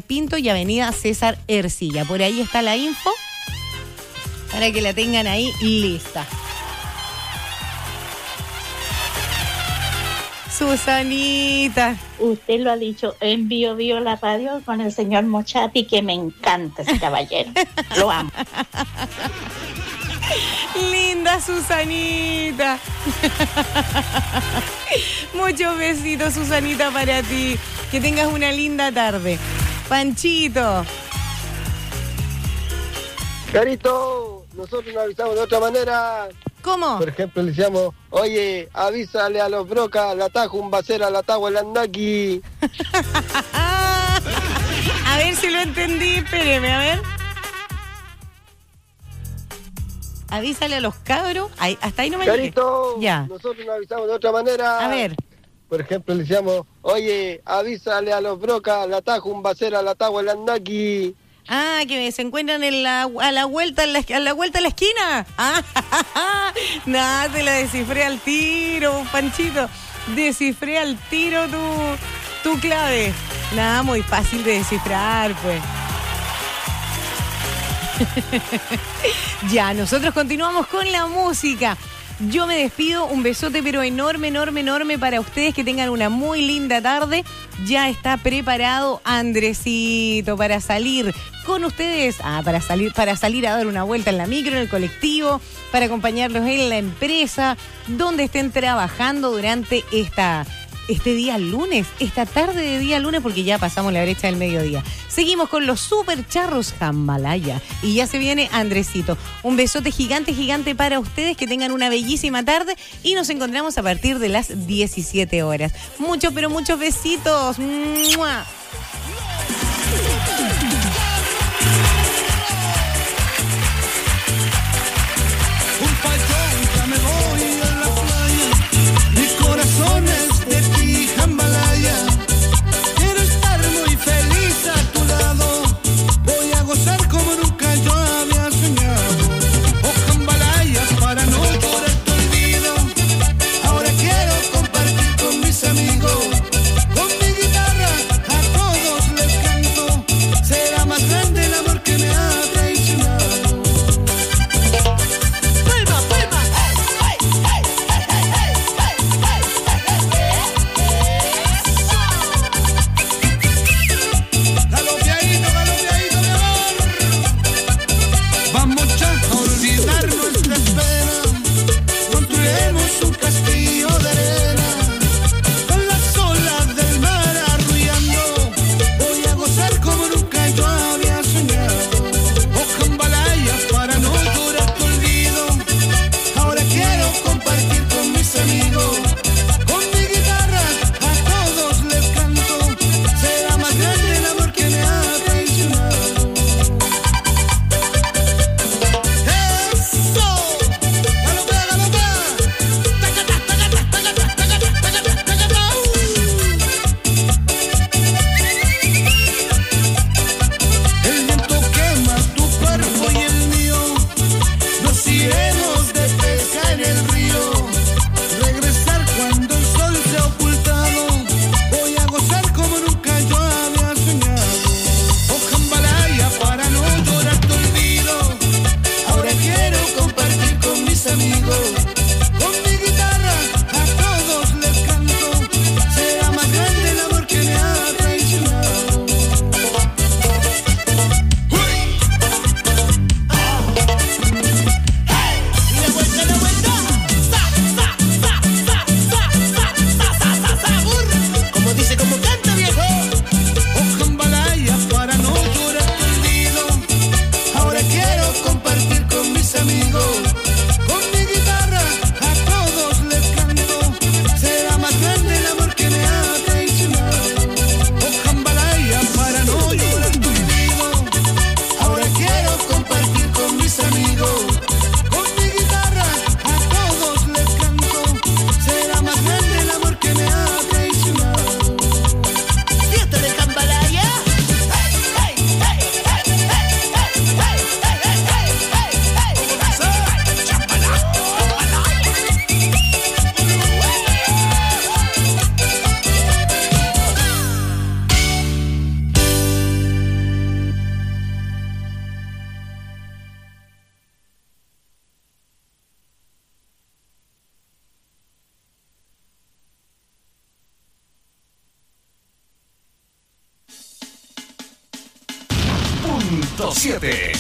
Pinto y avenida César Ercilla. Por ahí está la info para que la tengan ahí lista. Susanita. Usted lo ha dicho en Bio Bio la radio con el señor Mochati, que me encanta ese caballero. Lo amo. Linda Susanita. Muchos besitos, Susanita, para ti. Que tengas una linda tarde. Panchito. Carito, nosotros nos avisamos de otra manera. ¿Cómo? Por ejemplo, le decíamos, oye, avísale a los brocas, la tajo un bacera, la tajo el andaki. A ver si lo entendí, espéreme, a ver. Avísale a los cabros. Ahí, hasta ahí no me llegué. Carito, ya. Nosotros nos avisamos de otra manera. A ver. Por ejemplo, le decíamos, oye, avísale a los brocas, la tajo un bacera, la tajo el andaki. Ah, que se encuentran a la vuelta de la esquina. Nada, te la descifré al tiro, Panchito. Descifré al tiro tu clave. Nada, muy fácil de descifrar, pues. Ya, nosotros continuamos con la música. Yo me despido, un besote pero enorme, enorme, enorme para ustedes, que tengan una muy linda tarde. Ya está preparado Andresito para salir con ustedes, para salir a dar una vuelta en la micro, en el colectivo, para acompañarlos en la empresa, donde estén trabajando durante este día lunes, esta tarde de día lunes, porque ya pasamos la brecha del mediodía. Seguimos con los super charros Jambalaya y ya se viene Andresito. Un besote gigante, gigante para ustedes, que tengan una bellísima tarde y nos encontramos a partir de las 17 horas. Muchos, pero muchos besitos. ¡Mua! Amigos, con mi guitarra a 107.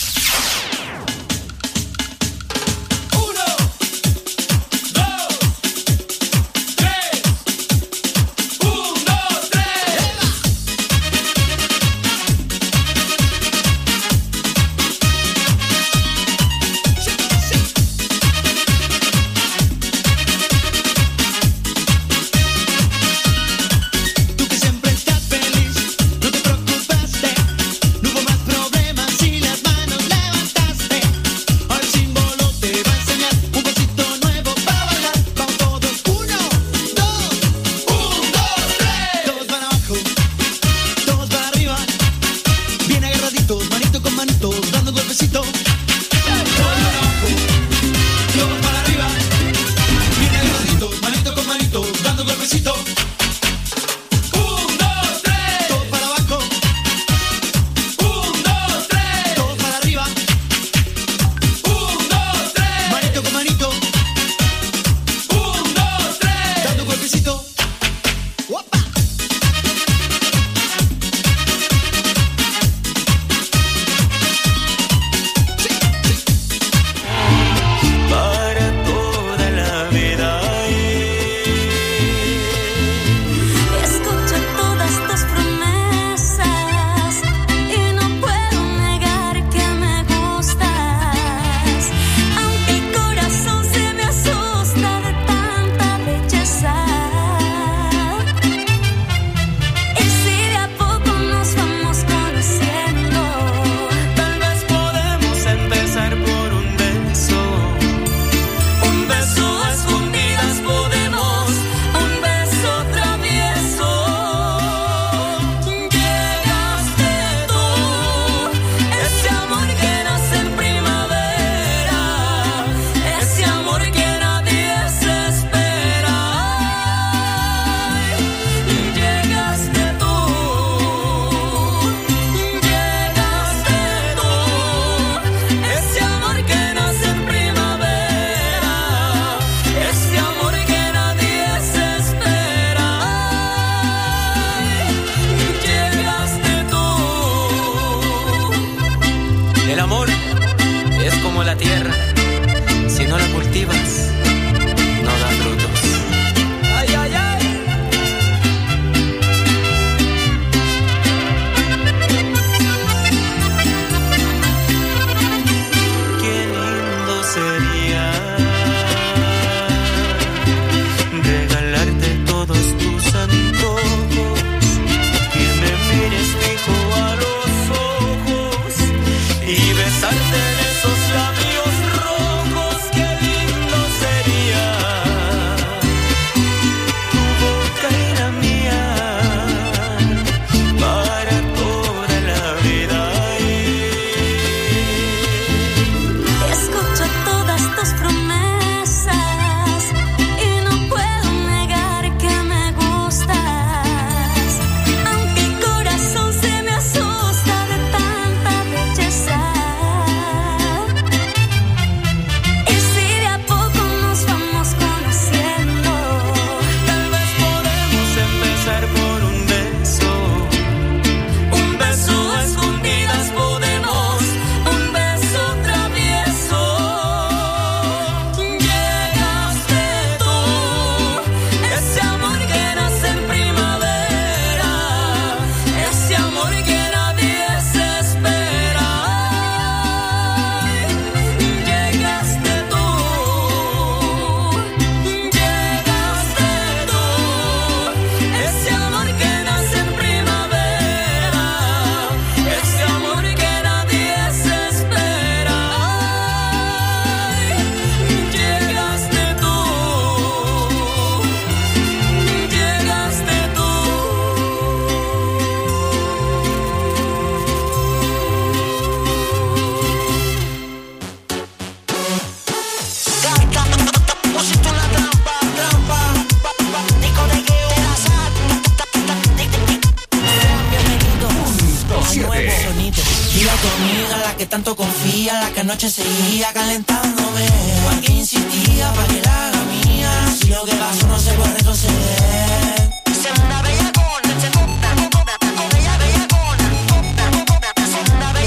que tanto confía, la que anoche seguía calentándome. ¿Para qué insistía? ¿Para que la haga mía? Si lo que pasó no se puede retroceder. Se una bellacona, se una bellacona, se una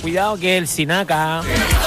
Cuidado que el Sinaca.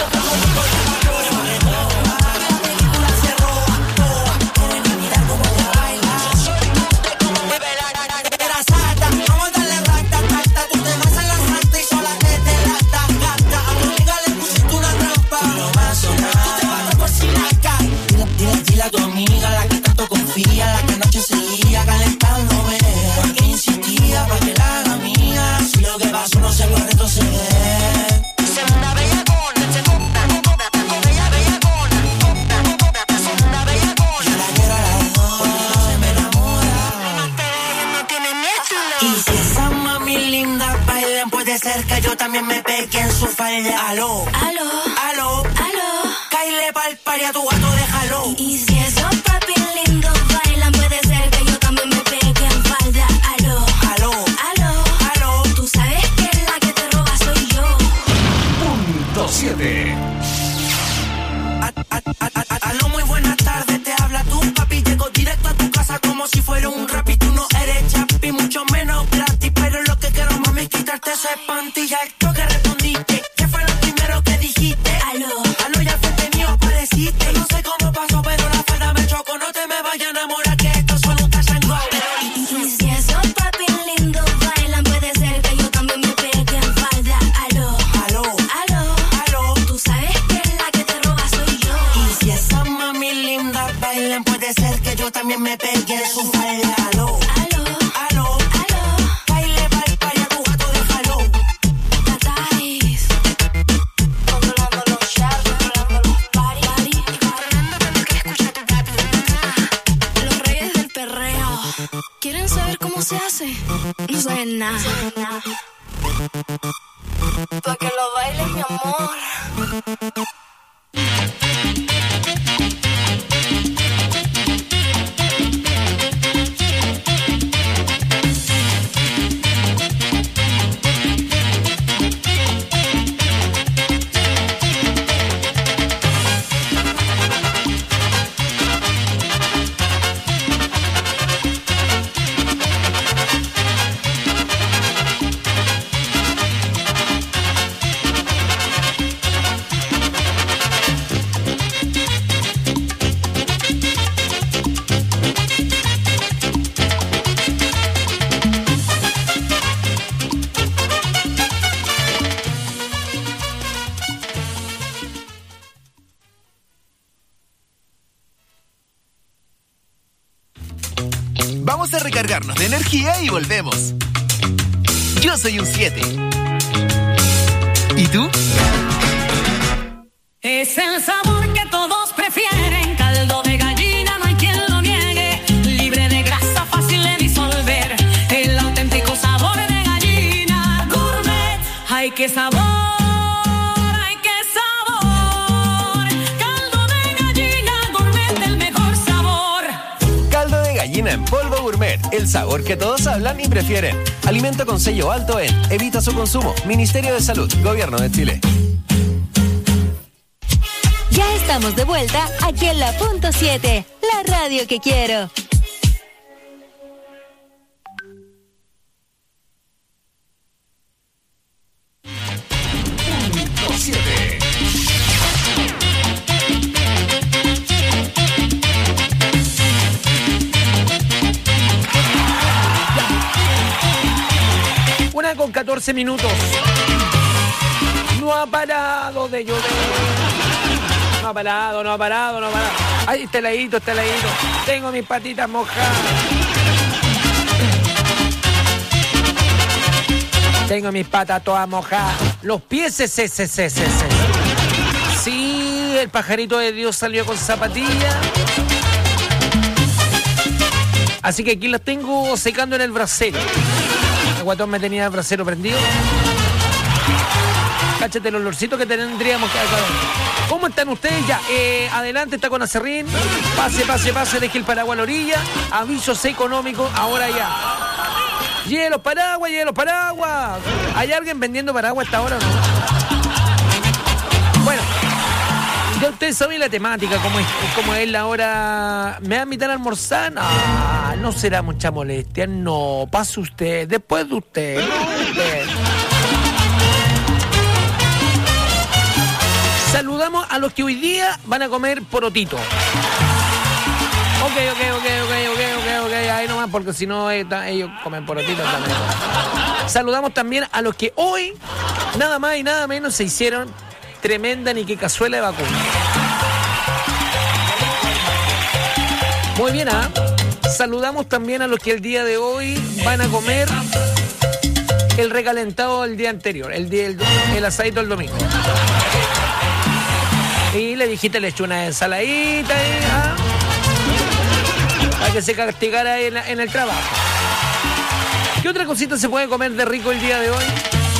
Dile a tu amiga, la que tanto confía, la que anoche seguía calentándome. ¿Por qué insistía? ¿Para que la haga mía? Si lo que pasó no se puede retroceder. Se una bellacona, se toca, bella bellacona, se una bellacona. Yo la quiero a las dos, porque no se me enamora. No tiene miedo. Y si esa mami linda bailan, puede ser que yo también me pegue en su falda. Aló, aló, aló, aló. Caile pa'l pari a tu gato, déjalo. Y si esos papi lindos bailan, puede ser que yo también me pegue en falda. Aló, aló, aló, aló. Tú sabes que la que te roba soy yo. Punto 7. Aló, muy buenas tardes, te habla tu papi. Llego directo a tu casa como si fuera un rap. Y tú no eres chapi, mucho menos gratis. Pero lo que quiero, mami, quitarte ese panty. Ya esto que respondiste, ¿qué fue lo primero que dijiste? Aló, aló, ya frente mío apareciste. No sé cómo pasó, pero la falda me chocó. No te me vayas a enamorar, que esto solo un touch and go. y si esos papi lindos bailan, puede ser que yo también me pegue en falda. Aló, aló, aló, aló. Tú sabes que la que te roba soy yo. Y si esa mami linda bailan, puede ser que yo también me pegue en su falda. Aló, Aló, aló, aló, baile pa'l pari a tu gato, déjalo. Tatais. Controlando los shots, controlando los party. Los reyes del perreo. ¿Quieren saber cómo se hace? No saben nada. Pa' que lo bailes, mi amor. Vamos a recargarnos de energía y volvemos. Yo soy un 7. ¿Y tú? Es el sabor que todos prefieren. Caldo de gallina, no hay quien lo niegue. Libre de grasa, fácil de disolver. El auténtico sabor de gallina. Gourmet, ay qué sabor. Ay qué sabor. Caldo de gallina, gourmet, el mejor sabor. Caldo de gallina en polvo gourmet. El sabor que todos hablan y prefieren. Alimento con sello alto en Evita su consumo. Ministerio de Salud, Gobierno de Chile. Ya estamos de vuelta aquí en la Punto 7, la radio que quiero. Punto 7. Una con 14 minutos. No ha parado de llover. No ha parado, no ha parado, no ha parado. Ay, este ladito, este ladito. Tengo mis patitas mojadas. Tengo mis patas todas mojadas. Los pies, Sí, el pajarito de Dios salió con zapatillas. Así que aquí las tengo secando en el brasero. El guatón me tenía el brasero prendido. Cáchate el olorcito que tendríamos que hacer. ¿Cómo están ustedes? Ya, adelante, está con Acerrín. Pase, deje el paraguas a la orilla. Avisos económicos, ahora ya. ¡Lleve los paraguas! ¿Hay alguien vendiendo paraguas hasta ahora o no? Bueno, ya ustedes saben la temática, como es la hora. ¿Me va a invitar a almorzar? Ah, no será mucha molestia. No, pase usted, después de usted. No, usted. saludamos a los que hoy día van a comer porotito. Ok. Ahí nomás, porque si no, ellos comen porotito también. Saludamos también a los que hoy, nada más y nada menos, se hicieron tremenda ni que cazuela de vacuna. Muy bien, ¿ah? Saludamos también a los que el día de hoy van a comer el recalentado del día anterior, el asadito del domingo. Y le dijiste, le eché una ensaladita ahí, ¿ah? Para que se castigara ahí en el trabajo. ¿Qué otra cosita se puede comer de rico el día de hoy?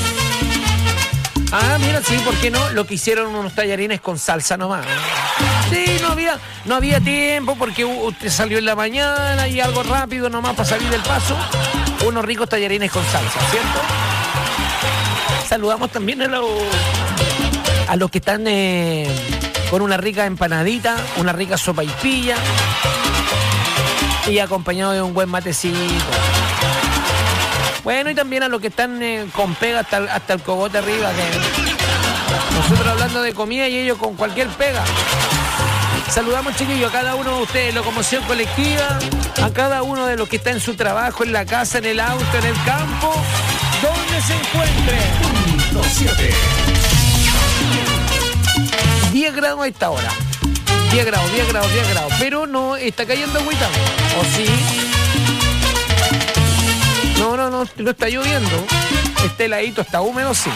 Ah, mira, sí, ¿por qué no? Lo que hicieron unos tallarines con salsa nomás. Sí, no había tiempo porque usted salió en la mañana y algo rápido nomás para salir del paso. Unos ricos tallarines con salsa, ¿cierto? Saludamos también a los que están con una rica empanadita, una rica sopaipilla y acompañado de un buen matecito. Bueno, y también a los que están con pega hasta el cogote arriba, que nosotros hablando de comida y ellos con cualquier pega. Saludamos, chiquillos, a cada uno de ustedes, locomoción colectiva, a cada uno de los que está en su trabajo, en la casa, en el auto, en el campo, donde se encuentre. 7. 10 grados a esta hora. 10 grados. Pero no está cayendo agüita. ¿O sí? No está lloviendo. Este heladito está húmedo, sí.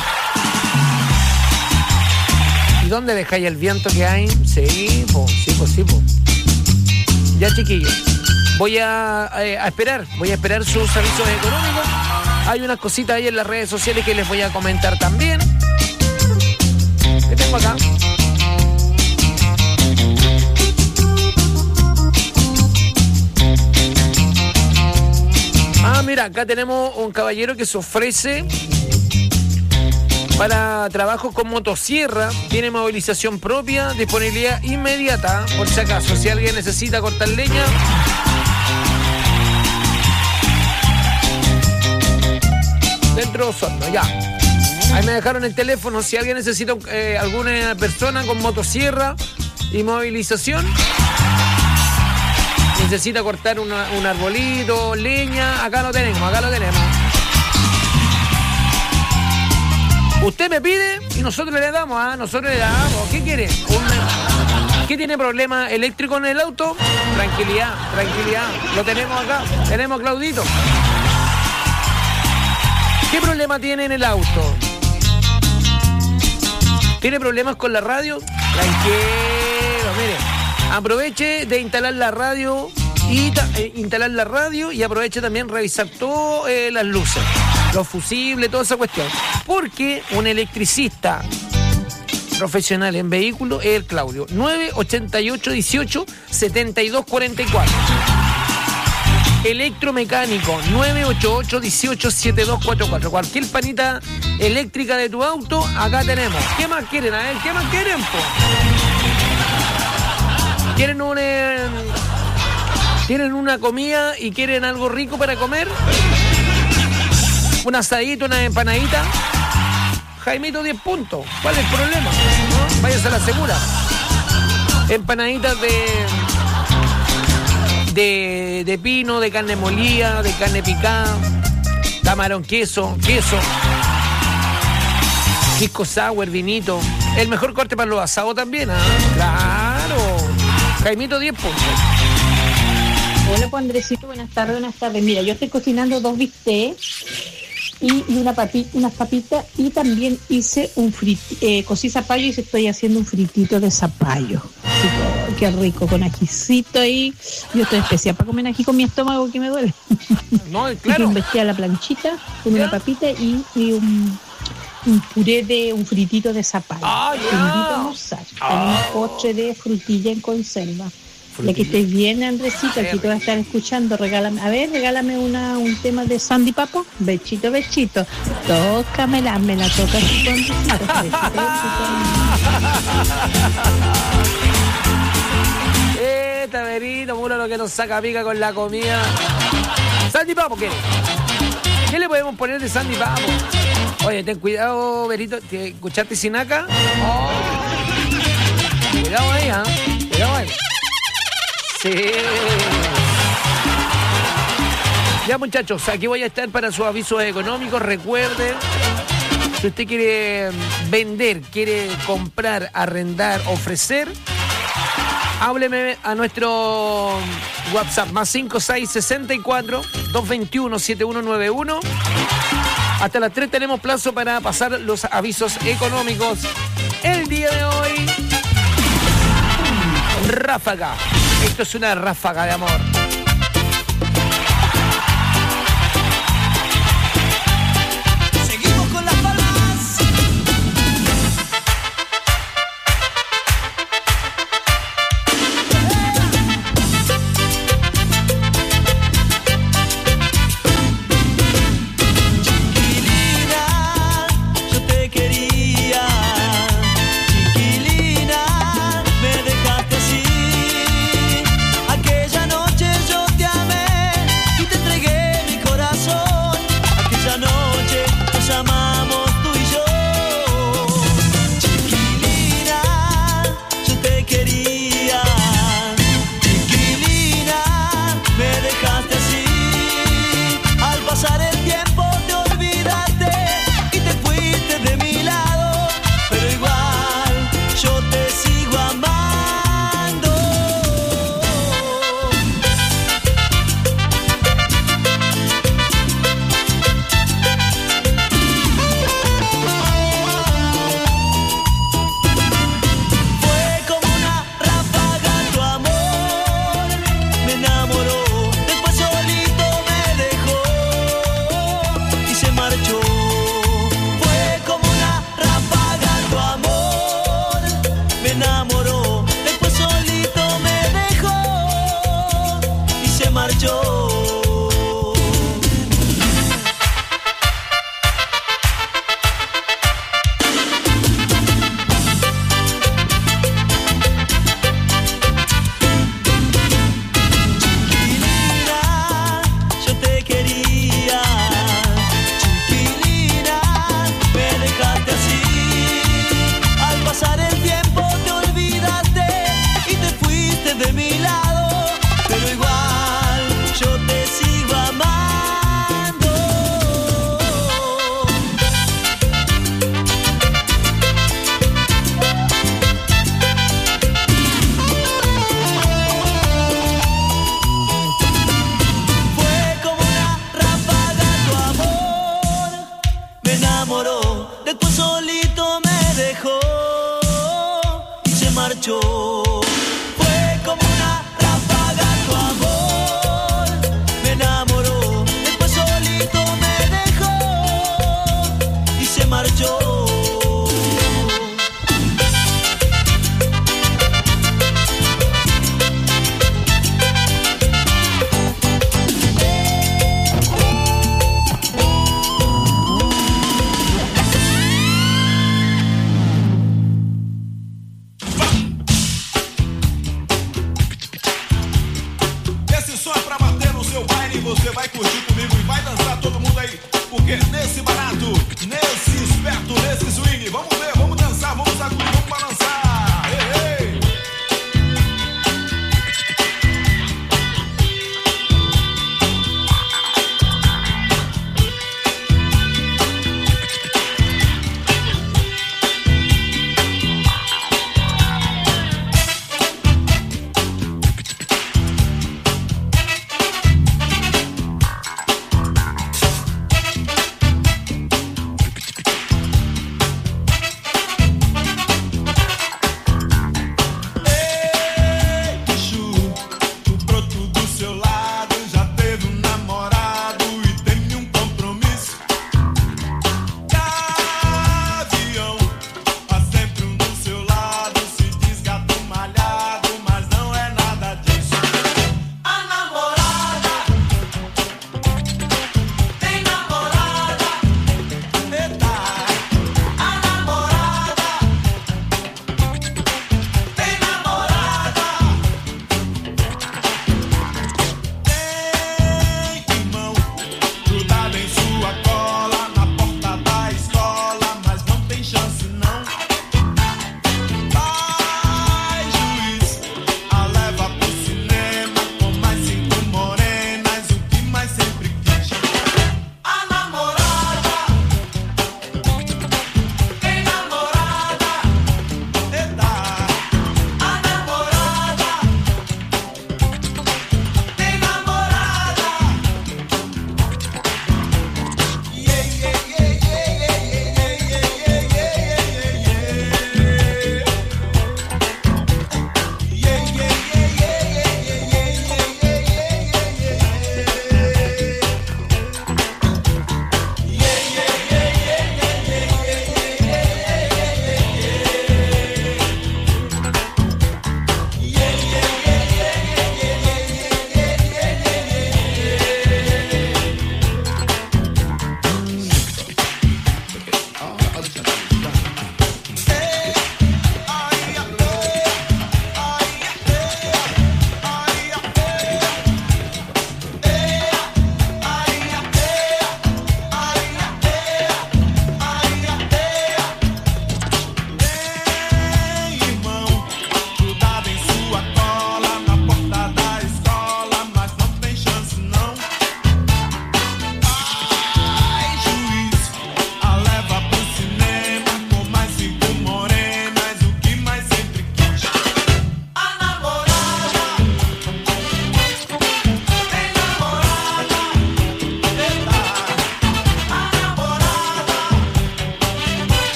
¿Y dónde dejáis el viento que hay? Sí, po. Ya, chiquillos. Voy a esperar sus avisos económicos. Hay unas cositas ahí en las redes sociales que les voy a comentar también. ¿Qué tengo acá? Ah, mira, acá tenemos un caballero que se ofrece para trabajos con motosierra, tiene movilización propia, disponibilidad inmediata, por si acaso, si alguien necesita cortar leña. Dentro de Osorno, ya. Ahí me dejaron el teléfono, si alguien necesita alguna persona con motosierra y movilización. Necesita cortar un arbolito, leña, acá lo tenemos. Usted me pide y nosotros le damos, ¿Qué quiere? ¿Qué tiene problema eléctrico en el auto? Tranquilidad. Lo tenemos acá. Tenemos a Claudito. ¿Qué problema tiene en el auto? ¿Tiene problemas con la radio? Tranquilo, mire. Aproveche de instalar la radio y aproveche también revisar todas las luces, los fusibles, toda esa cuestión. Porque un electricista profesional en vehículo es el Claudio. 988-18-7244. Electromecánico 988-18-7244. Cualquier panita eléctrica de tu auto, acá tenemos. ¿Qué más quieren? A ver, ¿qué más quieren, po? ¿Tienen una comida y quieren algo rico para comer? Un asadito, una empanadita. Jaimito, 10 puntos. ¿Cuál es el problema? ¿No? Váyase a la segura. Empanaditas de pino, de carne molida, de carne picada, camarón, queso, pisco sour, vinito. El mejor corte para los asados también, ¿ah? ¡Claro! Jaimito, 10 puntos. Hola, pues Andresito, buenas tardes. Mira, yo estoy cocinando 2 bistecs y unas papitas, y también hice cocí zapallo y estoy haciendo un fritito de zapallo. Así que, qué rico, con ajicito ahí. Yo estoy especial para comer ají con mi estómago que me duele. No, claro. Un bistec a la planchita con una papita y un puré un fritito de zapallo. Te invito a almorzar. Tenemos postre de frutilla en conserva. Ya que estés bien, Andresito, aquí te voy a estar escuchando. Regálame un tema de Sandy Papo. Bechito. Tócamela, me la toca así con Taberito, muro lo que nos saca pica con la comida. Sandy Papo, ¿qué le podemos poner de Sandy Papo? Oye, ten cuidado, Berito, ¿escuchaste Sinaca? Cuidado ahí, ¿ah? Cuidado ahí. Sí. Ya, muchachos, aquí voy a estar para sus avisos económicos. Recuerden, si usted quiere vender, quiere comprar, arrendar, ofrecer, hábleme a nuestro WhatsApp, más 5664-221-7191. Hasta las 3 tenemos plazo para pasar los avisos económicos. El día de hoy, ráfaga. Esto es una ráfaga de amor. Seguimos con las palmas.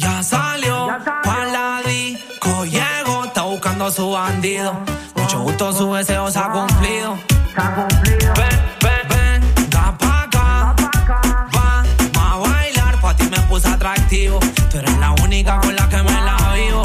ya salió pa' la disco, llegó, está buscando a su bandido. Mucho gusto, su deseo se ha cumplido. Venga pa' acá, vamos a bailar, pa' ti me puse atractivo. Tú eres la única con la que me la vivo.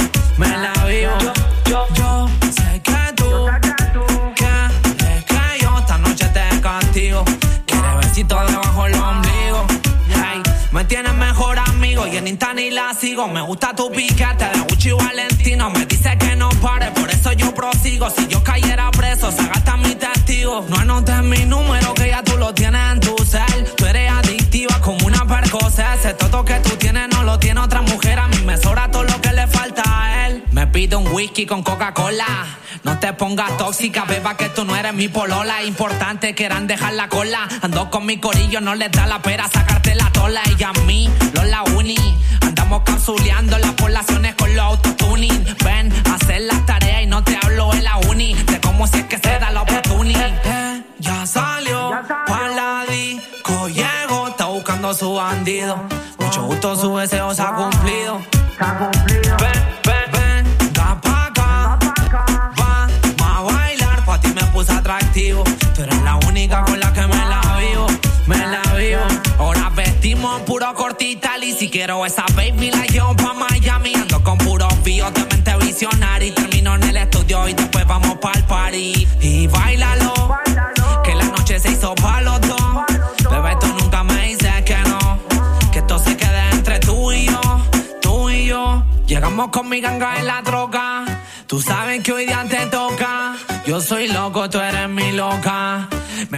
Yo sé que tú quieres que yo esta noche te castigo. Quieres besito debajo del ombligo. Hey, me tienes mejor amigo y en Insta ni la sigo. Me gusta tu piquete de Gucci y Valentino. Me dice que no pare, por eso yo prosigo. Si yo cayera preso, se gasta mi testigo. No anotes mi número que ya tú lo tienes en tu cel. Tú eres adictiva como una Percocet. Ese toto que tú tienes no lo tiene otra mujer. A mí me sobra todo lo que le falta a él. Me pido un whisky con Coca-Cola. No te pongas tóxica, beba, que tú no eres mi polola. Importante quieran dejar la cola. Ando con mi corillo, no les da la pera sacarte la tola. Y a mí, la uni. Andamos capsuleando las poblaciones con los autotuning. Ven a hacer las tareas y no te hablo de la uni. De cómo si es que se da la oportunidad. Ya salió pa' la disco, llegó, está buscando a su bandido. Mucho gusto, su deseo se ha cumplido. Venga pa' acá, vamos a bailar, pa' ti me puse atractivo. Tú eres la única con la que me la vivo. Ahora vestimos puro cortital y si quiero esa baby la llevo pa' Miami. Ando con puros píos de mente visionaria y termino en el estudio y después vamos pa'l party. Y báilalo, que la noche se hizo pa' los dos. Bebé, tú nunca me dices que no, que esto se quede entre tú y yo. Llegamos con mi ganga en la troca. Tú sabes que hoy día te toca. Yo soy loco, tú eres mi loca.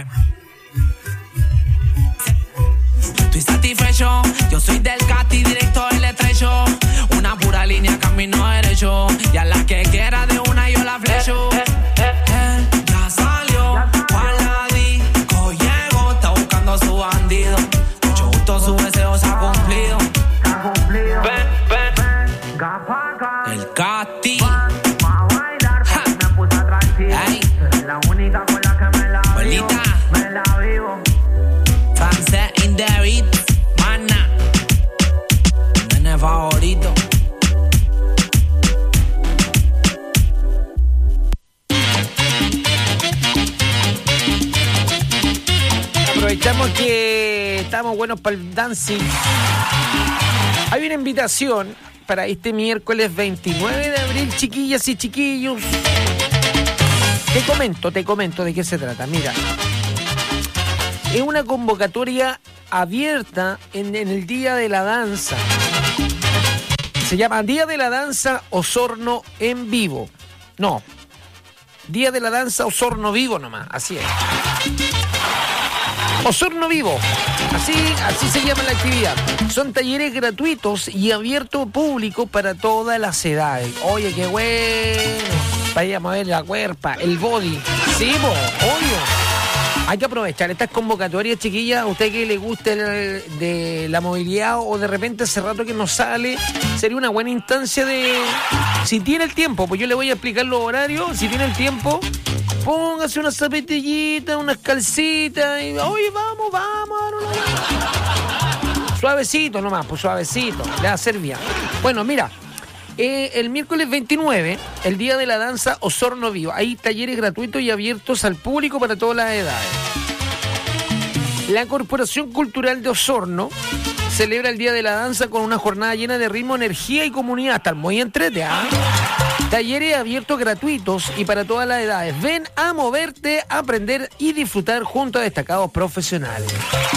Estoy satisfecho. Yo soy del cati directo del estrecho. Una pura línea, camino derecho. Y a la que quiera de una yo la flecho. Ya salió pa' la disco, llegó, está buscando a su bandido. Mucho gusto, su deseo se ha cumplido. El Cati. Ay. Bolita. Francés in the beat. Mana. Nene favorito. Aprovechamos que estamos buenos para el dancing. Hay una invitación para este miércoles 29 de abril, chiquillas y chiquillos. Te comento de qué se trata. Mira, es una convocatoria abierta en el Día de la Danza. Se llama Día de la Danza Osorno en Vivo. No, Día de la Danza Osorno Vivo nomás, así es. Osorno Vivo, así se llama la actividad. Son talleres gratuitos y abiertos público para todas las edades. Oye, qué bueno. Vaya a mover la cuerpa, el body. Sí, obvio. Hay que aprovechar estas convocatorias, chiquillas. A usted que le guste de la movilidad o de repente hace rato que no sale, sería una buena instancia de... Si tiene el tiempo, pues yo le voy a explicar los horarios. Si tiene el tiempo, póngase unas zapatillitas, unas calcitas y oye, vamos. Suavecito nomás, pues suavecito, le va a hacer bien. Bueno, mira, el miércoles 29, el Día de la Danza Osorno Vivo. Hay talleres gratuitos y abiertos al público para todas las edades. La Corporación Cultural de Osorno celebra el Día de la Danza con una jornada llena de ritmo, energía y comunidad. Están muy entretenidos. Talleres abiertos gratuitos y para todas las edades. Ven a moverte, aprender y disfrutar junto a destacados profesionales.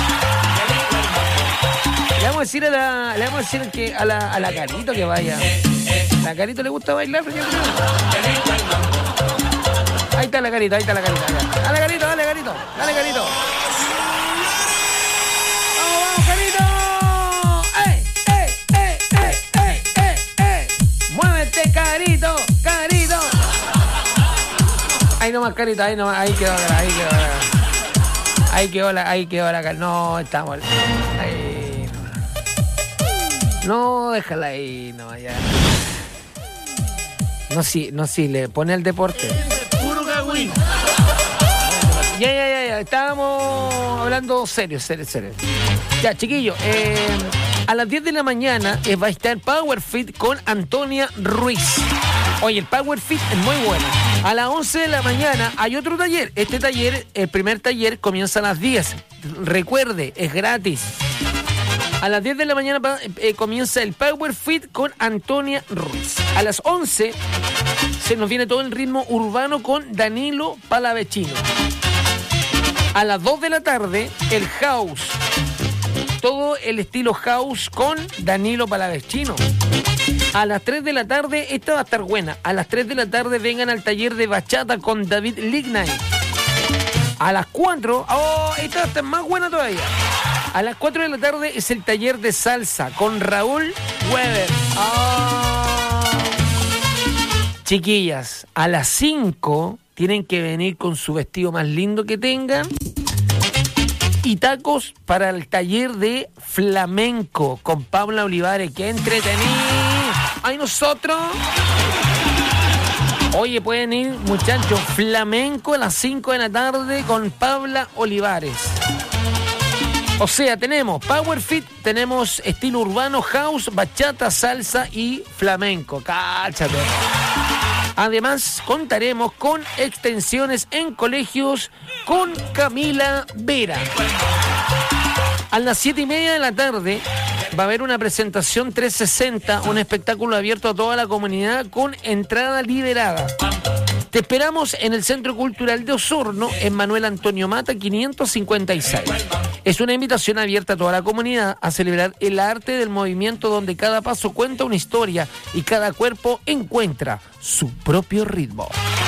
Le vamos a decir a la Carito que vaya. ¿A la Carito le gusta bailar? Ahí está la Carito. Dale, Carito. ¡Vamos, Carito! ¡Muévete, Carito! Ahí nomás, Carito, ahí quedó. Ahí quedó la Carito. No, estamos... Ahí. No, déjala ahí, no, ya. No, sí, le pone el deporte. Puro cagüín. Ya. Estábamos hablando serio. Ya, chiquillos, A las 10 de la mañana va a estar Power Fit con Antonia Ruiz. Oye, el Power Fit es muy bueno. A las 11 de la mañana hay otro taller. Este taller, el primer taller, comienza a las 10. Recuerde, es gratis. A las 10 de la mañana comienza el Power Fit con Antonia Ruiz. A las 11 se nos viene todo el ritmo urbano con Danilo Palavecino. A las 2 de la tarde, el house. Todo el estilo house con Danilo Palavecino. A las 3 de la tarde, esta va a estar buena. A las 3 de la tarde vengan al taller de bachata con David Lignay. A las 4, esta va a estar más buena todavía. A las 4 de la tarde es el taller de salsa con Raúl Weber. Chiquillas, a las 5 tienen que venir con su vestido más lindo que tengan y tacos para el taller de flamenco con Paula Olivares. ¡Qué entretenido! ¡Ay, nosotros! Oye, pueden ir, muchachos, flamenco a las 5 de la tarde con Paula Olivares. O sea, tenemos Power Fit, tenemos estilo urbano, house, bachata, salsa y flamenco. ¡Cáchate! Además, contaremos con extensiones en colegios con Camila Vera. A las 7:30 de la tarde va a haber una presentación 360, un espectáculo abierto a toda la comunidad con entrada liberada. Te esperamos en el Centro Cultural de Osorno, en Manuel Antonio Mata, 556. Es una invitación abierta a toda la comunidad a celebrar el arte del movimiento donde cada paso cuenta una historia y cada cuerpo encuentra su propio ritmo.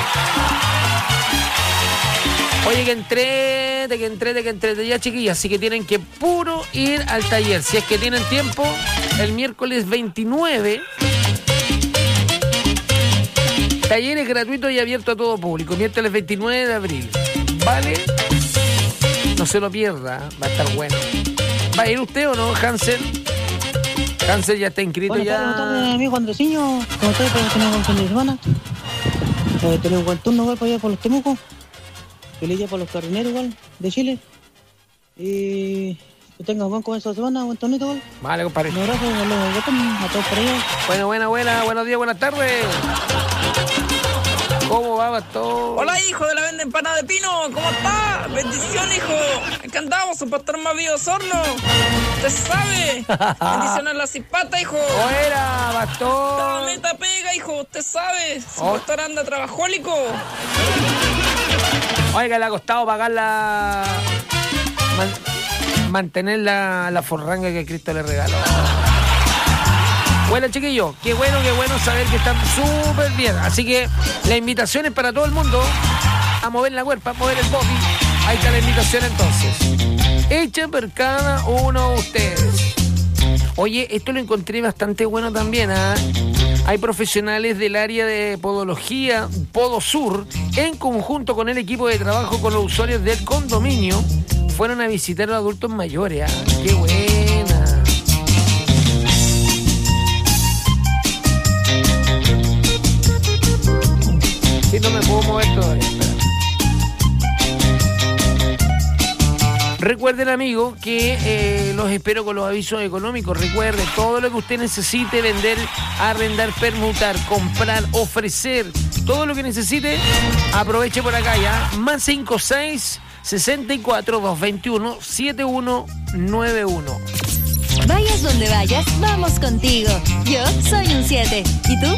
Oye, que entrete ya, chiquillas, así que tienen que puro ir al taller. Si es que tienen tiempo, el miércoles 29... Talleres gratuitos y abiertos a todo público, miércoles 29 de abril. ¿Vale? No se lo pierda, va a estar bueno. ¿Va a ir usted o no, Hansel? Hansel ya está inscrito. Buenas tardes, amigo Andresiño. ¿Cómo estás? ¿Cómo tener un buen fin de semana? Tener un buen turno, igual, para allá por los Temucos. Feliz día para los carrineros, igual, de Chile. Y que tengas buen comienzo de semana, buen tornito, igual. Vale, compadre. Un abrazo, a todos por allá. Buena, buenos días, buenas tardes. ¿Cómo va todo? Hola, hijo de la venda empanada de pino, ¿cómo está? Bendición, hijo. Aquí andamos, un pastor más vivo Osorno. Usted sabe. Bendición a la cipata, hijo. Fuera, pastor. La meta pega, hijo, usted sabe. Su pastor anda trabajólico. Oiga, le ha costado pagar mantener la forranga que Cristo le regaló. Bueno, chiquillos, qué bueno saber que están súper bien. Así que la invitación es para todo el mundo a mover la cuerpa, a mover el body. Ahí está la invitación entonces. Hecha por cada uno de ustedes. Oye, esto lo encontré bastante bueno también, ¿eh? Hay profesionales del área de podología, Podo Sur, en conjunto con el equipo de trabajo con los usuarios del condominio, fueron a visitar a los adultos mayores. ¿Eh? ¡Qué buena! Sí, no me puedo mover todavía. Recuerden, amigos, que los espero con los avisos económicos. Recuerden, todo lo que usted necesite vender, arrendar, permutar, comprar, ofrecer, todo lo que necesite, aproveche por acá ya. Más 56 64 221 7191. Vayas donde vayas, vamos contigo. Yo soy un 7. ¿Y tú?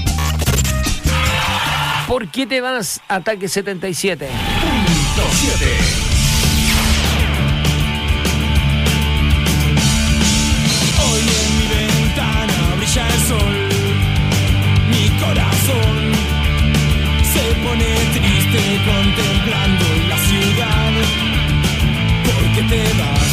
¿Por qué te vas, Ataque 77? Punto 7. El sol, mi corazón se pone triste contemplando la ciudad, porque te vas.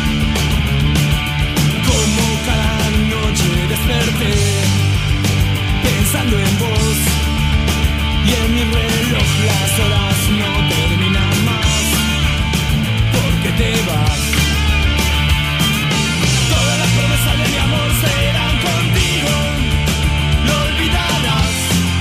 Como cada noche desperté pensando en vos, y en mi reloj las horas no terminan más, porque te vas. Todas las promesas de mi amor serán contigo. Lo olvidarás,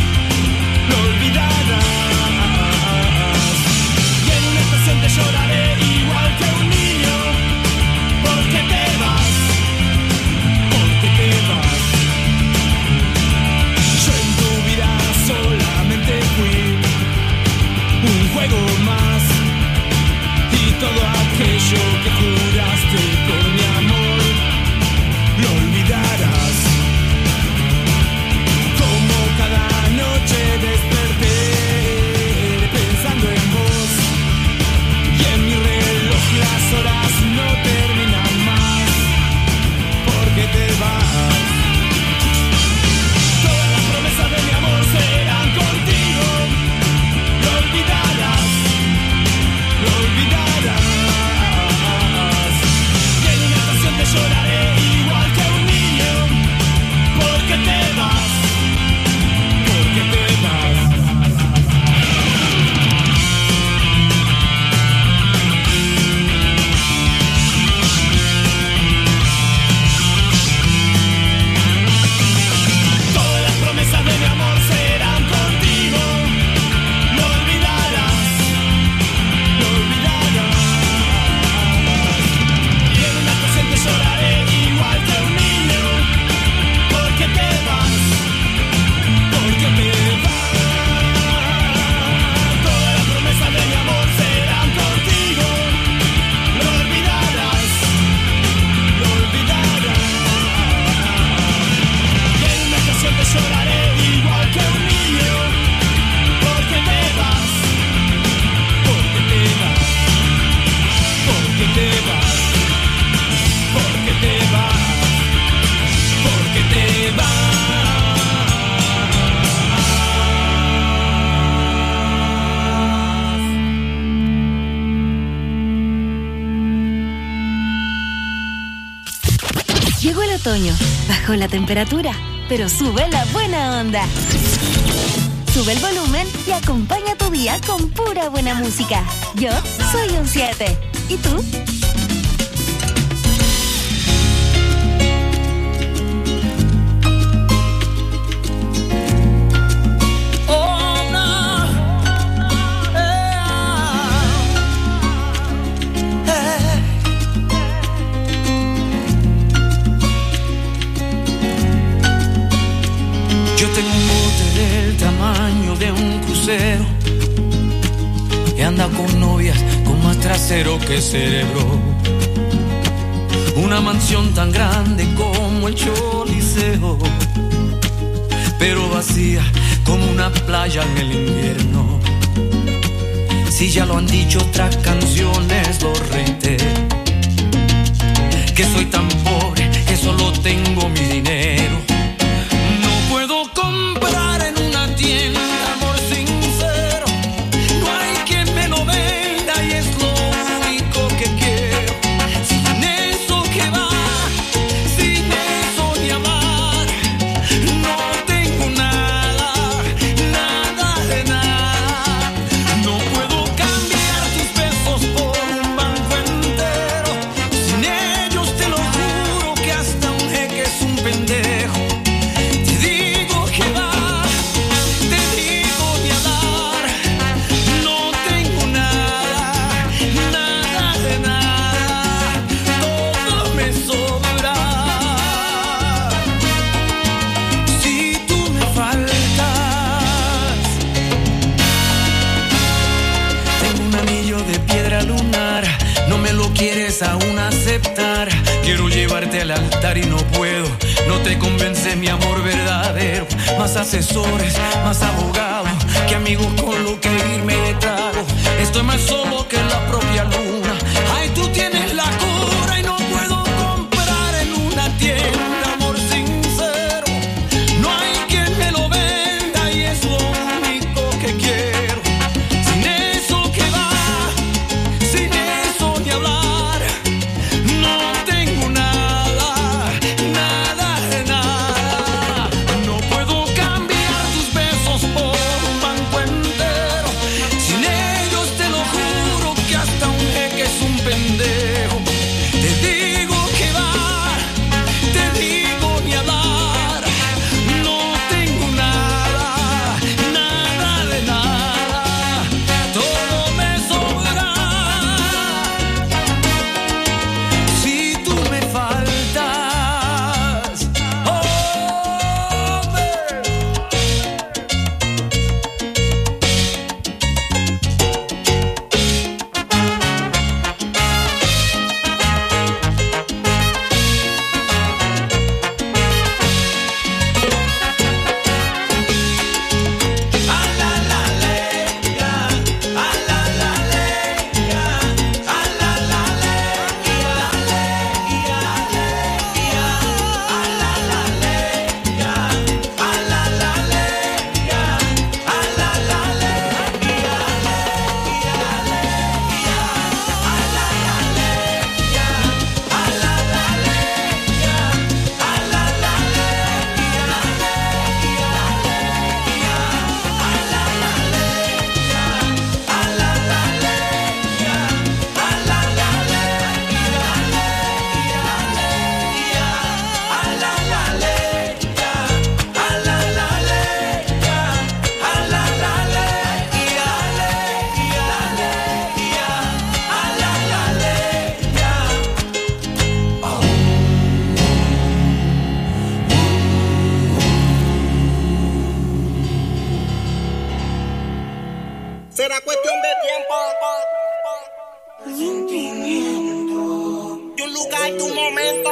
y en una estación te lloraré igual que un niño, porque te vas, otoño. Bajó la temperatura, pero sube la buena onda. Sube el volumen y acompaña tu día con pura buena música. Yo soy un 7. ¿Y tú? Yo tengo un bote del tamaño de un crucero y anda con novias con más trasero que cerebro. Una mansión tan grande como el Choliseo, pero vacía como una playa en el invierno. Si ya lo han dicho otras canciones, lo reitero, que soy tan pobre que solo tengo mi dinero. Puedo comprar en una tienda amor sincero. No hay quien me lo venda y es lo único que quiero. Sin eso que va, sin eso ni amar. No tengo nada, nada de nada. No puedo cambiar tus besos por un banco entero. Sin ellos te lo juro que hasta un jeque es un pendejo. Quieres aún aceptar, quiero llevarte al altar y no puedo. No te convence mi amor verdadero. Más asesores, más abogados que amigos con lo que irme de trago. Estoy más solo que la propia luna. Ay, tú tienes la cura y no puedo comprar en una tienda amor sincero. No hay quien me lo venda y es lo único que quiero. Sin eso que va, sin eso ni hablar. Será cuestión de tiempo. Sentimiento. Y un lugar, tu momento.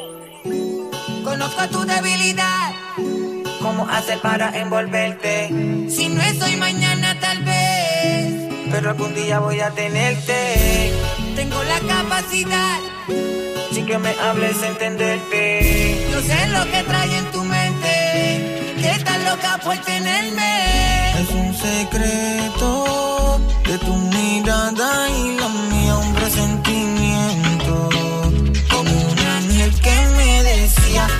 Conozco tu debilidad. ¿Cómo hacer para envolverte? Si no es hoy, mañana tal vez. Pero algún día voy a tenerte. Tengo la capacidad. Sin que me hables, entenderte. Yo sé lo que trae en tu mente. Que estás loca por tenerme. Es un secreto de tu mirada y la mía, un presentimiento. Como un ángel que me decía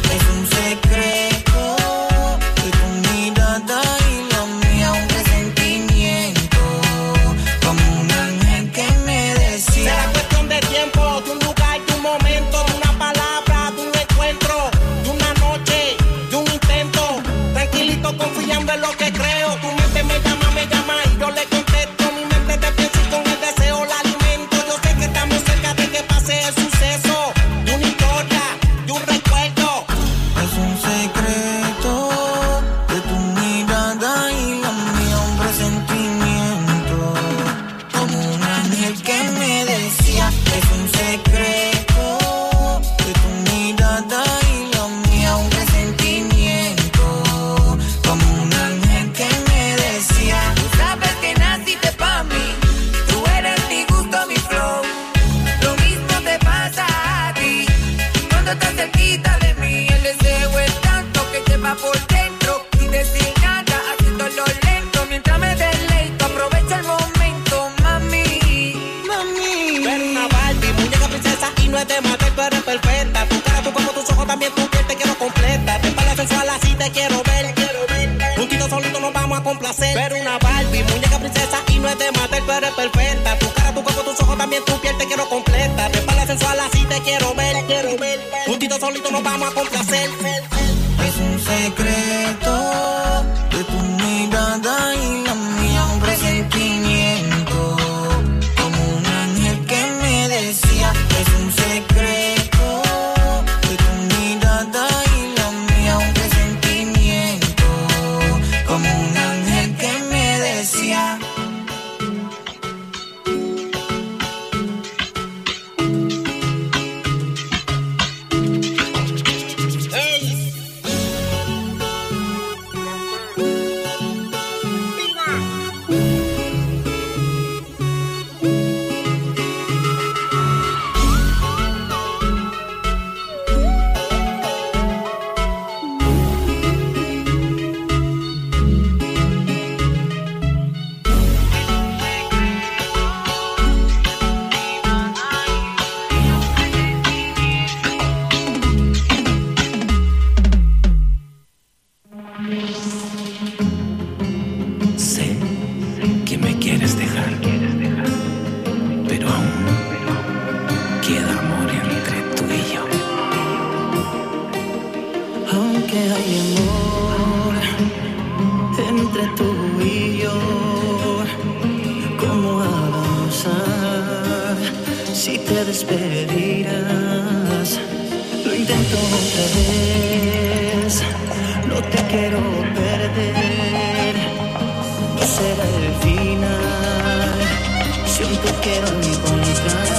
Es un secreto de tu mirada y la mía, un presentimiento, como un ángel que me decía. Será cuestión de tiempo, de un lugar, de un momento, de una palabra, de un encuentro, de una noche, de un intento. Tranquilito, confiando en lo que creo. Tu mente me llama y yo le contesto. Mi mente te piensa y con el deseo la alimento. Yo sé que estamos cerca de que pase el suceso, de una historia, de un recuerdo. Es un secreto de tu mirada y la mía, un presentimiento, como un ángel que me decía. Es un secreto de tu mirada y la mía, un presentimiento, como un ángel que me decía. Tú sabes que naciste pa' mí, tú eres mi gusto, mi flow. Lo mismo te pasa a ti, cuando estás cerquita de mí. El deseo es tanto que te va por dentro, y decir nada, haciéndolo lento. Mientras me deleito, aprovecha el momento, mami. Ver una Barbie, muñeca princesa y no es de matar, tú eres perfecta. Tu cara, tu cuerpo, tus ojos, también tu piel te quiero completa. De espalda sensual así te quiero ver. Juntito solito nos vamos a complacer. Ver una Barbie, muñeca princesa y no es de matar, tú eres perfecta. Tu cara, tu cuerpo, tus ojos, también tu piel te quiero completa. De espalda sensual así te quiero ver. Juntito solito nos vamos a complacer. Es un secreto de tu mirada y la mía, un presentimiento, como un ángel que me decía. Es un secreto de tu mirada y la mía, un presentimiento, como un ángel que me decía. Sé que me quieres dejar, pero aún queda amor entre tú y yo. Aunque hay amor entre tú y yo, ¿cómo avanzar si te despedirás? Lo intento otra vez, no te quiero perder. No será el final, siempre quiero encontrar.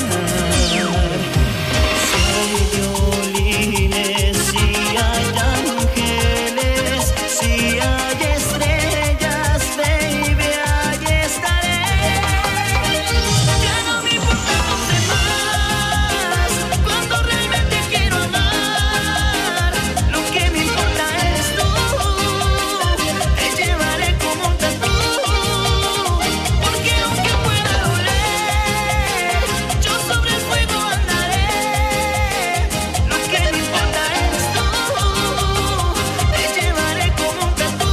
Si hay violines, si hay ángeles, si hay estrellas, baby, ahí estaré. Ya no me importan los demás, cuando realmente quiero amar. Lo que me importa eres tú, te llevaré como un tatu. Porque aunque pueda doler, yo sobre el fuego andaré. Lo que me importa eres tú, te llevaré como un tatu.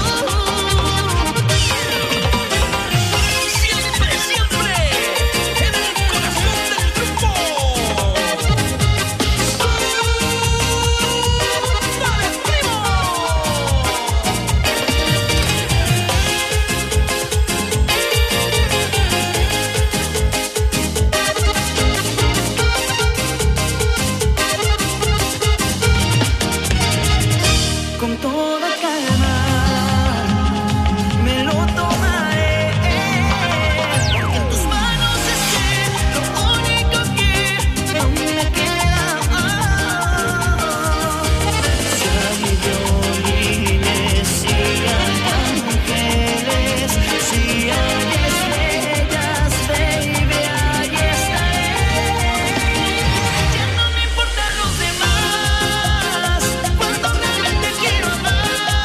Siempre, siempre, en el corazón del grupo. Con toda calma me lo tomaré, porque en tus manos esté lo único que aún me queda. Si hay violines, si hay ángeles, si hay estrellas, baby, ahí estaré. Ya no me importan los demás, cuando realmente quiero amar.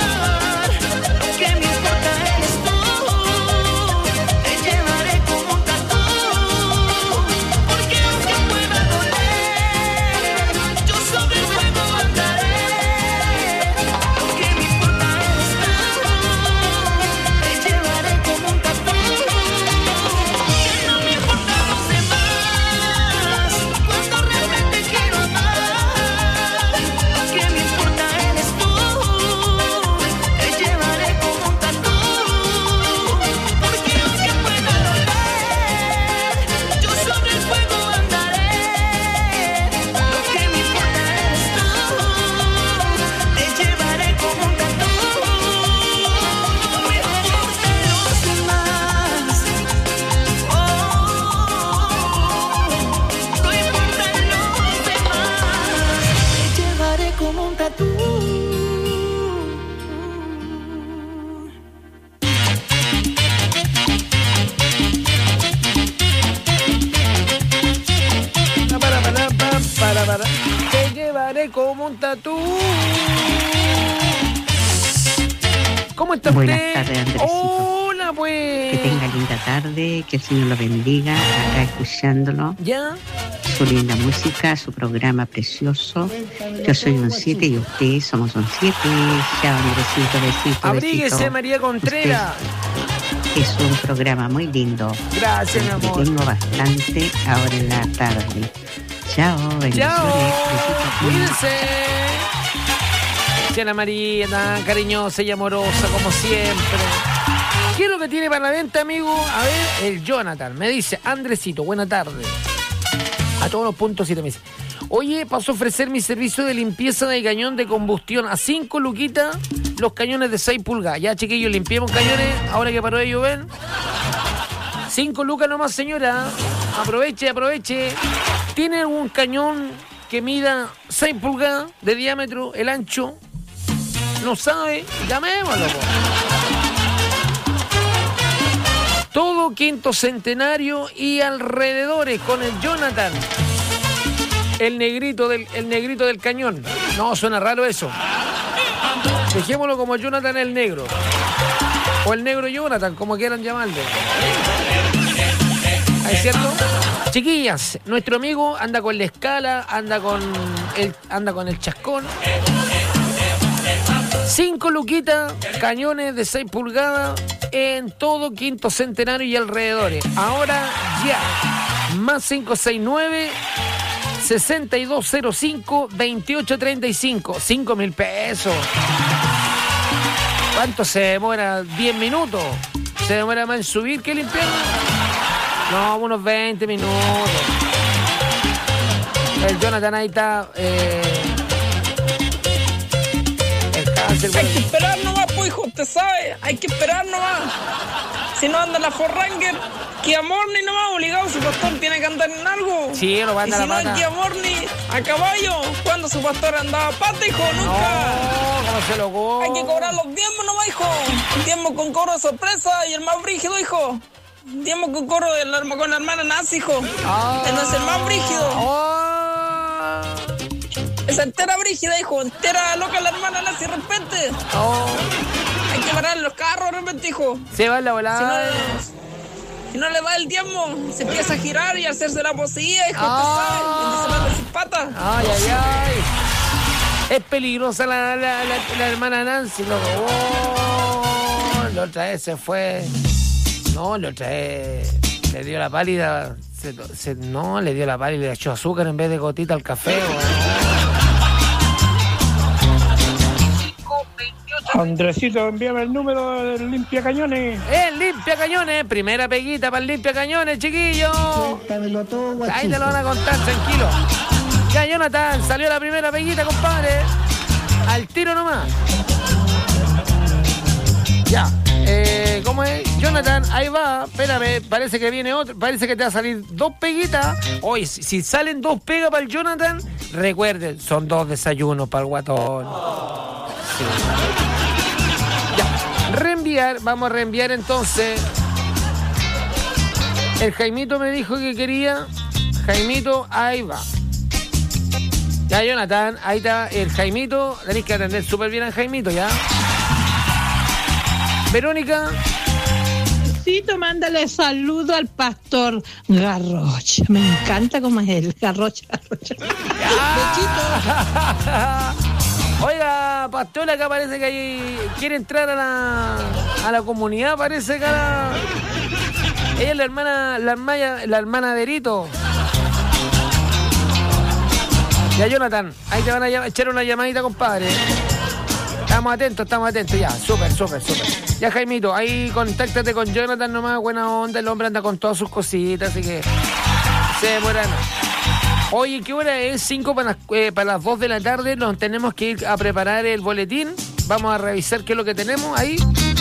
como un tatú. ¿Cómo está Buenas usted? tardes, Andresito. Hola, pues. Que tenga linda tarde, que el Señor lo bendiga, acá escuchándolo. ¿Ya? Su linda música, su programa precioso. Yo soy un 7 y usted somos un 7. Chao, Andresito, besito, Abríguese, besito. María Contreras. Usted es un programa muy lindo. Gracias, mi amor. Tengo bastante ahora en la tarde. Chao, bendiciones. Chao. Besitos. Cuídense. Ana María, tan cariñosa y amorosa como siempre. ¿Qué es lo que tiene para la venta, amigo? A ver, el Jonathan me dice: Andresito, buena tarde. A todos los puntos 7 meses. Oye, paso a ofrecer mi servicio de limpieza de cañón de combustión a 5 luquitas los cañones de 6 pulgadas. Ya, chiquillos, limpiemos cañones ahora que paró de llover. 5 lucas nomás, señora. Aproveche, aproveche. ¿Tiene algún cañón que mida 6 pulgadas de diámetro, el ancho? No sabe, llamémoslo. Todo Quinto Centenario y alrededores con el Jonathan. El negrito del cañón. No, suena raro eso. Dejémoslo como Jonathan el negro. O el negro Jonathan, como quieran llamarle. ¿Es cierto? Chiquillas, nuestro amigo anda con la escala, anda con el chascón. 5 luquitas, cañones de 6 pulgadas en todo Quinto Centenario y alrededores. Ahora ya. Más 569 6205 2835. 5.000 pesos. ¿Cuánto se demora? 10 minutos. ¿Se demora más en subir que limpiar? No, unos 20 minutos. El Jonathan ahí está. Hay que esperar nomás, pues, hijo, usted sabe. Hay que esperar nomás. Si no anda la Forranger, Kia Morning nomás, obligado. Su pastor tiene que andar en algo. Sí, lo va a andar y a si no pata. es Kia Morning, a caballo. Cuando su pastor andaba a pata, hijo, nunca. No, ¿cómo se lo Hay que cobrar los diezmos nomás, hijo. Diezmos con cobro de sorpresa y el más brígido, hijo. Diezmos con cobro con la hermana nazi, hijo. Él no es el más brígido. Esa entera brígida, hijo. Entera loca la hermana nazi de repente. Hay que parar los carros de repente, hijo. Se va en la volada. Si no le va el diezmo, se empieza a girar y a hacerse la poseída, hijo. Usted sabe. Bendice las patas. Ay, ay, ay. Es peligrosa la hermana Nancy, loco. Oh, la otra vez se fue. No, la otra vez le dio la pálida. No, le dio la pálida y le echó azúcar en vez de gotita al café. Andresito, envíame el número del Limpia Cañones. El Limpia Cañones, primera peguita para el Limpia Cañones, chiquillos. Ahí te lo van a contar, tranquilo. Ya, Jonathan, salió la primera peguita, compadre. Al tiro nomás. Ya. ¿Cómo es? Jonathan, ahí va. Espérame, parece que viene otro. Parece que te va a salir 2 peguitas. Oye, si salen 2 pegas para el Jonathan, recuerden, son 2 desayunos para el guatón. Sí. Ya. Reenviar, vamos a reenviar entonces. El Jaimito me dijo que quería. Jaimito, ahí va. Ya, Jonathan, ahí está el Jaimito. Tenéis que atender súper bien al Jaimito, ¿ya? Verónica. Cito, mándale saludo al pastor Garrocha. Me encanta cómo es él, Garrocha. Oiga, pastora, acá parece que quiere entrar a la comunidad, parece que ella es la hermana de Erito. Ya, Jonathan, ahí te van a echar una llamadita, compadre. Estamos atentos, ya, súper. Ya, Jaimito, ahí contáctate con Jonathan nomás, buena onda, el hombre anda con todas sus cositas, así que se demora nada. Oye, ¿qué hora es? 5 para las 2 de la tarde, nos tenemos que ir a preparar el boletín, vamos a revisar qué es lo que tenemos ahí.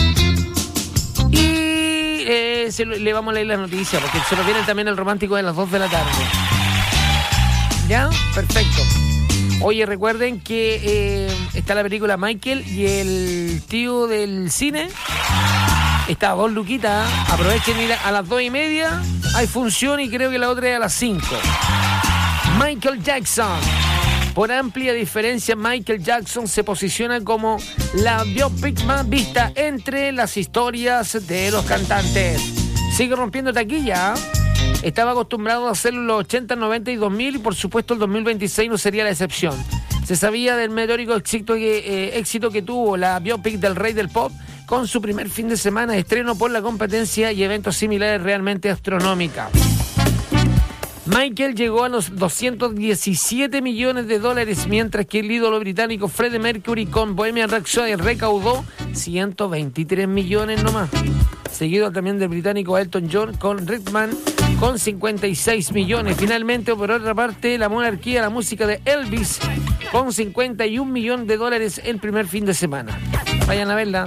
Y le vamos a leer las noticias, porque se nos viene también el romántico de las 2 de la tarde. ¿Ya? Perfecto. Oye, recuerden que está la película Michael y el tío del cine. Está a 2 luquitas. Aprovechen ir a las 2:30. Hay función y creo que la otra es a las 5. Michael Jackson. Por amplia diferencia, Michael Jackson se posiciona como la biopic más vista entre las historias de los cantantes. Sigue rompiendo taquilla. Estaba acostumbrado a hacerlo en los 80, 90 y 2000 y por supuesto el 2026 no sería la excepción. Se sabía del meteórico éxito que tuvo la biopic del rey del pop con su primer fin de semana de estreno por la competencia y eventos similares realmente astronómicas. Michael llegó a los 217 millones de dólares, mientras que el ídolo británico Freddie Mercury con Bohemian Rhapsody recaudó 123 millones nomás. Seguido también del británico Elton John con Redman con 56 millones. Finalmente, por otra parte, la monarquía, la música de Elvis con 51 millones de dólares el primer fin de semana. Vayan a verla.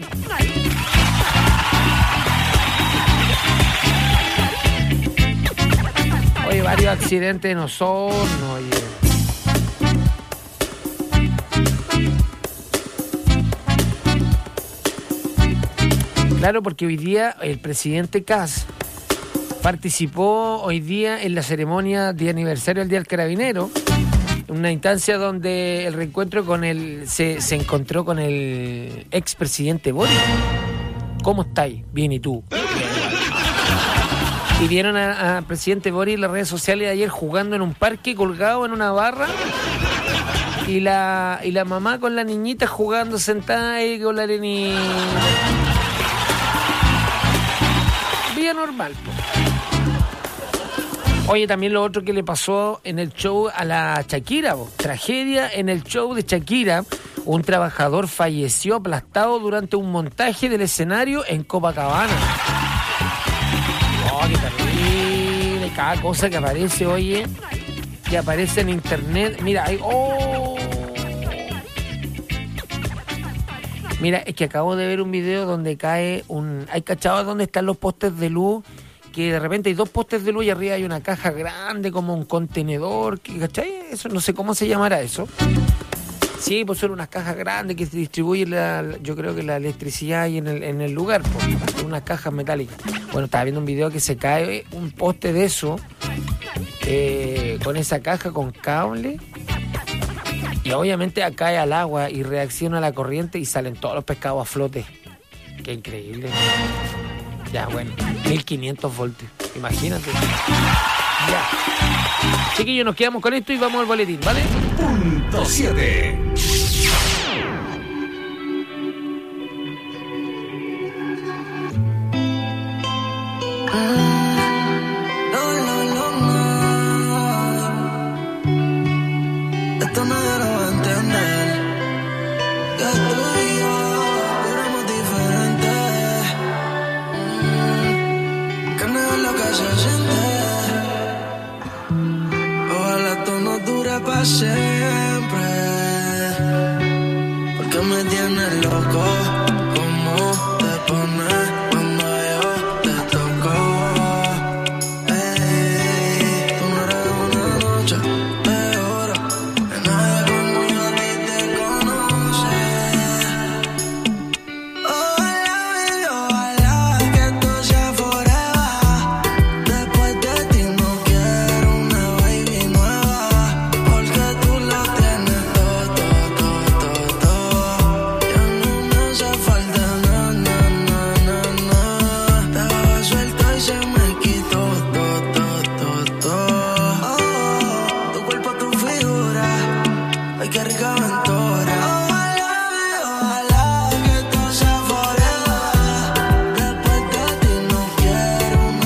Oye, varios accidentes en Osorno, oye. Claro, porque hoy día el presidente Kast participó hoy día en la ceremonia de aniversario del Día del Carabinero, una instancia donde el reencuentro con se encontró con el expresidente Boric. ¿Cómo estáis? Bien, ¿y tú? Y vieron al presidente Boric en las redes sociales de ayer jugando en un parque colgado en una barra y la mamá con la niñita jugando sentada ahí con la arenita. Vida normal, pues. Oye, también lo otro que le pasó en el show a la Shakira, tragedia en el show de Shakira. Un trabajador falleció aplastado durante un montaje del escenario en Copacabana. Oh, qué terrible. Cada cosa que aparece, oye, que aparece en internet. Mira, Mira, es que acabo de ver un video donde cae ¿Hay cachado dónde están los postes de luz? Que de repente hay dos postes de luz y arriba hay una caja grande como un contenedor, ¿cachai? Eso no sé cómo se llamará eso. Sí, pues son unas cajas grandes que se distribuyen yo creo que la electricidad ahí en el lugar, pues, unas cajas metálicas. Bueno, estaba viendo un video que se cae un poste de eso, con esa caja con cable, y obviamente cae al agua y reacciona a la corriente y salen todos los pescados a flote. Qué increíble. Ya, bueno, 1500 voltios, imagínate. Ya. Chiquillos, nos quedamos con esto y vamos al boletín, ¿vale? Punto 7.